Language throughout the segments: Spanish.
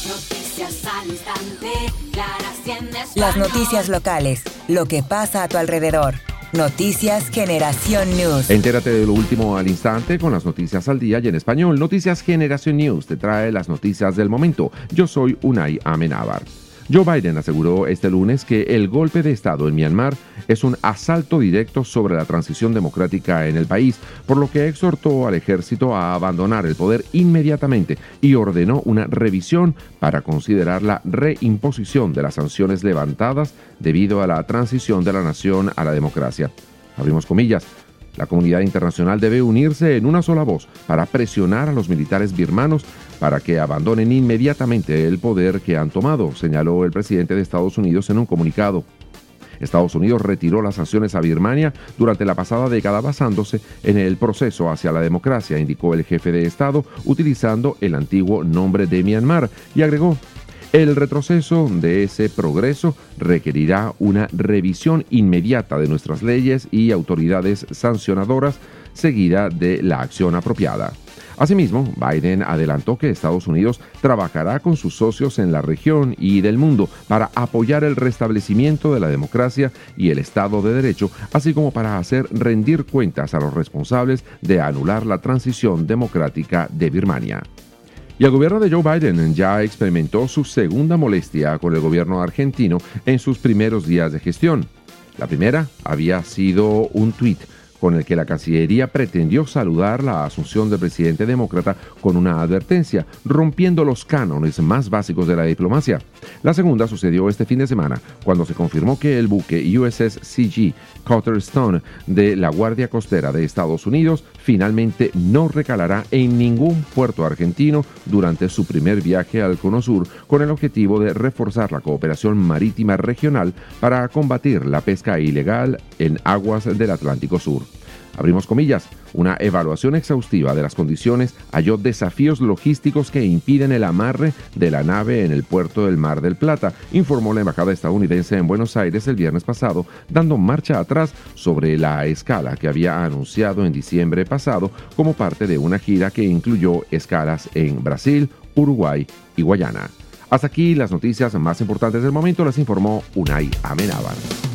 Noticias al instante, claras y en español. Las noticias locales, lo que pasa a tu alrededor. Noticias Generación News. Entérate de lo último al instante con las noticias al día y en español. Noticias Generación News te trae las noticias del momento. Yo soy Unai Amenábar. Joe Biden aseguró este lunes que el golpe de Estado en Myanmar es un asalto directo sobre la transición democrática en el país, por lo que exhortó al ejército a abandonar el poder inmediatamente y ordenó una revisión para considerar la reimposición de las sanciones levantadas debido a la transición de la nación a la democracia. Abrimos comillas. La comunidad internacional debe unirse en una sola voz para presionar a los militares birmanos para que abandonen inmediatamente el poder que han tomado, señaló el presidente de Estados Unidos en un comunicado. Estados Unidos retiró las sanciones a Birmania durante la pasada década basándose en el proceso hacia la democracia, indicó el jefe de Estado, utilizando el antiguo nombre de Myanmar, y agregó: el retroceso de ese progreso requerirá una revisión inmediata de nuestras leyes y autoridades sancionadoras, seguida de la acción apropiada. Asimismo, Biden adelantó que Estados Unidos trabajará con sus socios en la región y del mundo para apoyar el restablecimiento de la democracia y el Estado de Derecho, así como para hacer rendir cuentas a los responsables de anular la transición democrática de Birmania. Y el gobierno de Joe Biden ya experimentó su segunda molestia con el gobierno argentino en sus primeros días de gestión. La primera había sido un tuit con el que la Cancillería pretendió saludar la asunción del presidente demócrata con una advertencia, rompiendo los cánones más básicos de la diplomacia. La segunda sucedió este fin de semana, cuando se confirmó que el buque USS CG Cutter Stone de la Guardia Costera de Estados Unidos finalmente no recalará en ningún puerto argentino durante su primer viaje al Cono Sur, con el objetivo de reforzar la cooperación marítima regional para combatir la pesca ilegal en aguas del Atlántico Sur. Abrimos comillas, una evaluación exhaustiva de las condiciones halló desafíos logísticos que impiden el amarre de la nave en el puerto del Mar del Plata, informó la embajada estadounidense en Buenos Aires el viernes pasado, dando marcha atrás sobre la escala que había anunciado en diciembre pasado como parte de una gira que incluyó escalas en Brasil, Uruguay y Guayana. Hasta aquí las noticias más importantes del momento, las informó Unai Amenábar.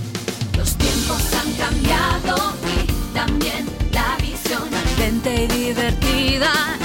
Los tiempos han cambiado y también la visión ardente y divertida.